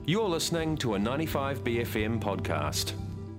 You're listening to a 95BFM podcast.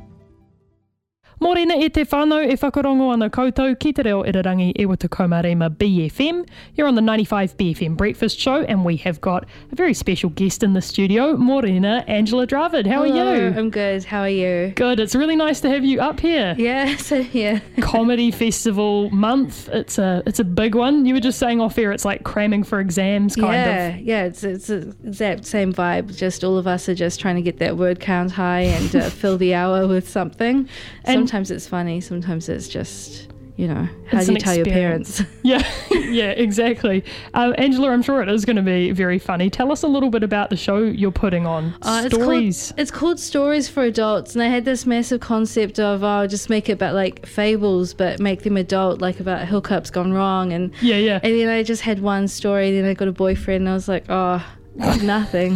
Morena e te whānau e whakarongo ana koutou ki te reo irarangi e wata kaumarema BFM. You're on the 95BFM Breakfast Show and we have got a very special guest in the studio, Morena Angela Dravid. How Hello, are you? I'm good. How are you? Good. It's really nice to have you up here. Yeah, so yeah. Comedy Festival month. It's a big one. You were just saying off air it's like cramming for exams kind of. Yeah, it's the exact same vibe. Just all of us are just trying to get that word count high and fill the hour with something. Sometimes it's funny, sometimes it's just, how do you tell your parents? Yeah, exactly. Angela, I'm sure it is going to be very funny. Tell us a little bit about the show you're putting on. Stories. It's called Stories for Adults, and I had this massive concept of, just make it about like fables, but make them adult, like about hookups gone wrong. And Yeah. And then I just had one story, then I got a boyfriend, and I was like, nothing.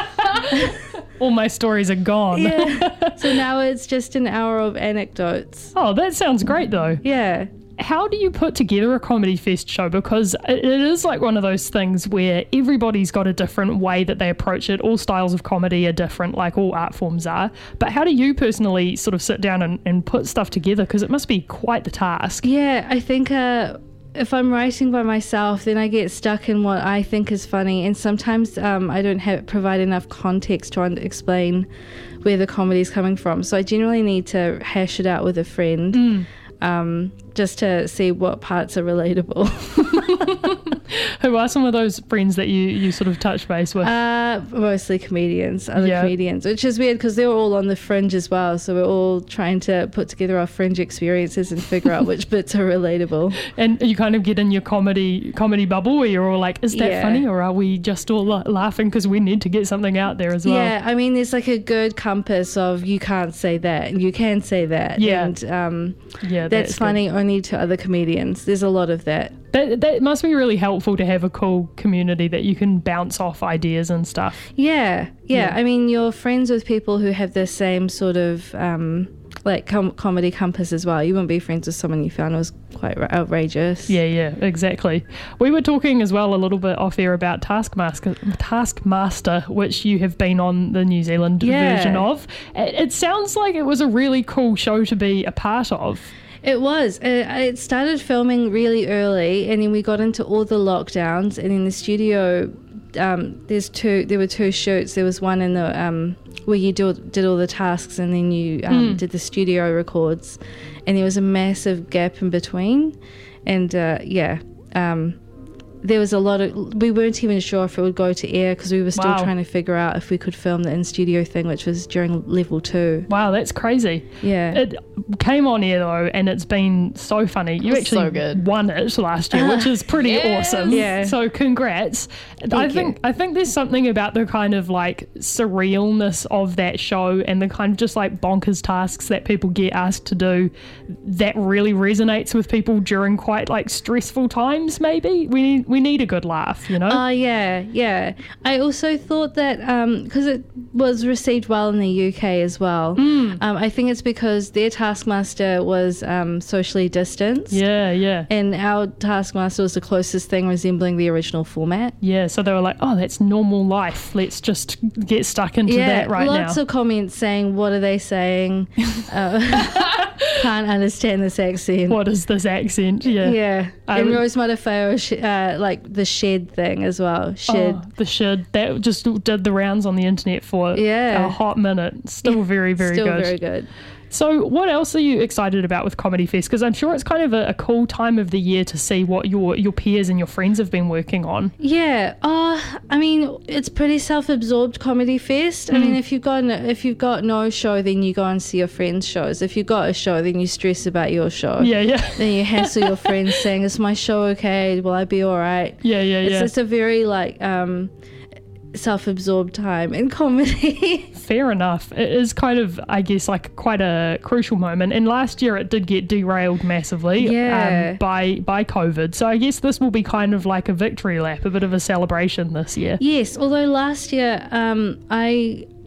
All my stories are gone. Yeah. So now it's just an hour of anecdotes. Oh, that sounds great though. Yeah. How do you put together a Comedy Fest show? Because it is like one of those things where everybody's got a different way that they approach it. All styles of comedy are different, like all art forms are. But how do you personally sort of sit down and put stuff together? Because it must be quite the task. Yeah, I think if I'm writing by myself, then I get stuck in what I think is funny, and sometimes I don't provide enough context to explain where the comedy is coming from. So I generally need to hash it out with a friend, just to see what parts are relatable. Who are some of those friends that you sort of touch base with? Mostly comedians, comedians, which is weird because they're all on the fringe as well. So we're all trying to put together our fringe experiences and figure out which bits are relatable. And you kind of get in your comedy bubble where you're all like, is that funny, or are we just all laughing because we need to get something out there as well? Yeah, I mean, there's like a good compass of you can't say that and you can say that. Yeah. And that's funny. Only to other comedians. There's a lot of that. That must be really helpful to have a cool community that you can bounce off ideas and stuff. Yeah. I mean, you're friends with people who have the same sort of comedy compass as well. You wouldn't be friends with someone you found was quite outrageous. Yeah, exactly. We were talking as well a little bit off air about Taskmaster, which you have been on the New Zealand version of. It sounds like it was a really cool show to be a part of. It was. It started filming really early, and then we got into all the lockdowns. And in the studio, there were two shoots. There was one in the where you did all the tasks, and then you did the studio records. And there was a massive gap in between, and there was a lot of. We weren't even sure if it would go to air because we were still trying to figure out if we could film the in-studio thing, which was during level 2. Wow, that's crazy. Yeah. It came on air though, and it's been so funny. You actually won it last year, which is pretty awesome. Yeah. So congrats. I think there's something about the kind of like surrealness of that show and the kind of just like bonkers tasks that people get asked to do that really resonates with people during quite like stressful times. Maybe we need a good laugh, yeah. I also thought that because it was received well in the UK as well. I think it's because their Taskmaster was socially distanced. Yeah. And our Taskmaster was the closest thing resembling the original format. Yeah, so they were like, oh, that's normal life. Let's just get stuck into that right now. Lots of comments saying, what are they saying? Can't understand this accent. What is this accent? Yeah. And Rose Matafeo, like the shed thing as well. The shed. That just did the rounds on the internet for a hot minute. Still very, very good. Still very good. So what else are you excited about with Comedy Fest? Because I'm sure it's kind of a cool time of the year to see what your peers and your friends have been working on. Yeah. I mean, it's pretty self-absorbed Comedy Fest. I mean, if you've got no show, then you go and see your friends' shows. If you've got a show, then you stress about your show. Yeah. Then you hassle your friends saying, is my show okay? Will I be all right? Yeah. It's just a very self-absorbed time in comedy. Fair enough. It is kind of, I guess, like quite a crucial moment. And last year it did get derailed massively by COVID. So I guess this will be kind of like a victory lap, a bit of a celebration this year. Yes, although last year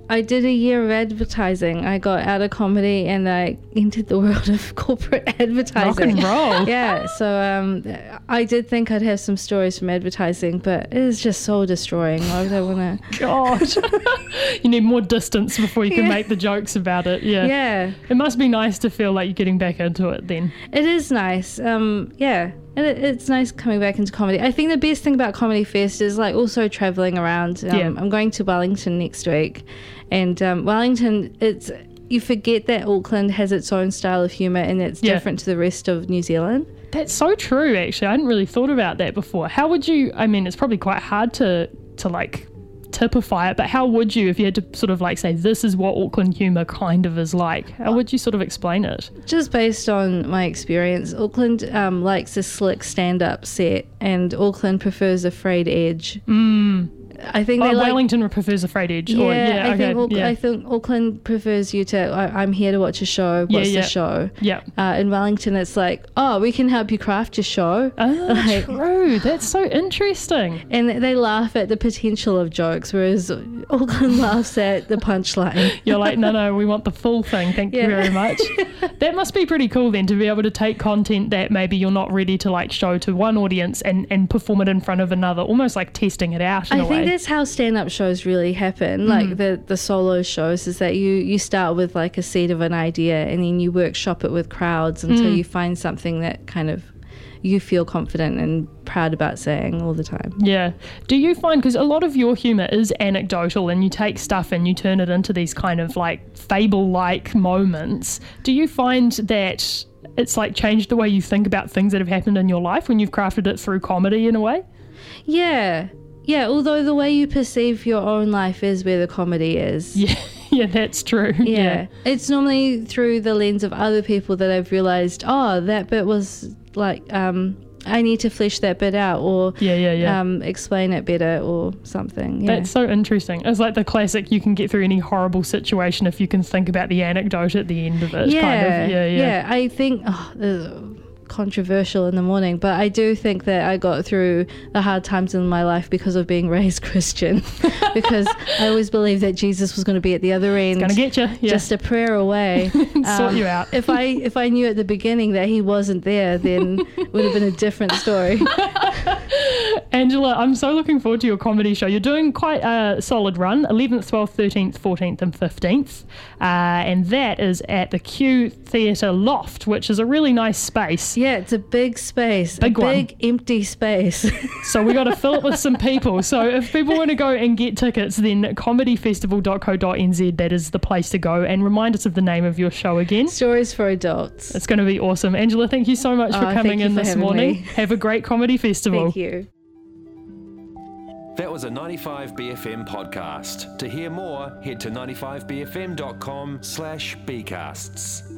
I did a year of advertising. I got out of comedy and I entered the world of corporate advertising. Rock and roll. Yeah, so I did think I'd have some stories from advertising, but it is just soul destroying. Why would I want to? God, you need more distance before you can make the jokes about it. Yeah. Yeah. It must be nice to feel like you're getting back into it then. It is nice. Yeah. And it's nice coming back into comedy. I think the best thing about Comedy Fest is like also traveling around. I'm going to Wellington next week, and Wellington, you forget that Auckland has its own style of humour and it's different to the rest of New Zealand. That's so true, actually. I hadn't really thought about that before. How would you, I mean, it's probably quite hard to like typify it, but how would you, if you had to sort of like say this is what Auckland humour kind of is like, how would you sort of explain it? Just based on my experience, Auckland likes a slick stand-up set and Auckland prefers a frayed edge. I think Wellington prefers a frayed edge. I think Auckland prefers you to, I'm here to watch a show. What's the show? Yeah. In Wellington, it's like, oh, we can help you craft your show. Oh, true. That's so interesting. And they laugh at the potential of jokes, whereas Auckland laughs at the punchline. You're like, no, we want the full thing. Thank you very much. That must be pretty cool then, to be able to take content that maybe you're not ready to like show to one audience and perform it in front of another, almost like testing it out in a way. I think that's how stand-up shows really happen. Like the solo shows is that you start with like a seed of an idea and then you workshop it with crowds until you find something that kind of you feel confident and proud about saying all the time. Yeah. Do you find, because a lot of your humour is anecdotal and you take stuff and you turn it into these kind of like fable-like moments, do you find that it's like changed the way you think about things that have happened in your life when you've crafted it through comedy in a way? Yeah, although the way you perceive your own life is where the comedy is. Yeah, that's true. Yeah. It's normally through the lens of other people that I've realised, oh, that bit was like, I need to flesh that bit out or explain it better or something. Yeah. That's so interesting. It's like the classic, you can get through any horrible situation if you can think about the anecdote at the end of it. Yeah, I think... controversial in the morning, but I do think that I got through the hard times in my life because of being raised Christian, because I always believed that Jesus was going to be at the other end, going to get you, just a prayer away, sort you out. If I knew at the beginning that he wasn't there, then it would have been a different story. Angela, I'm so looking forward to your comedy show. You're doing quite a solid run, 11th, 12th, 13th, 14th and 15th, and that is at the Q Theatre Loft, which is a really nice space. Yeah, it's a big space, a big empty space. So we got to fill it with some people. So if people want to go and get tickets, then comedyfestival.co.nz, that is the place to go. And remind us of the name of your show again. Stories for Adults. It's going to be awesome. Angela, thank you so much for coming in this morning. Have a great comedy festival. Thank you. That was a 95BFM podcast. To hear more, head to 95bfm.com/bcasts.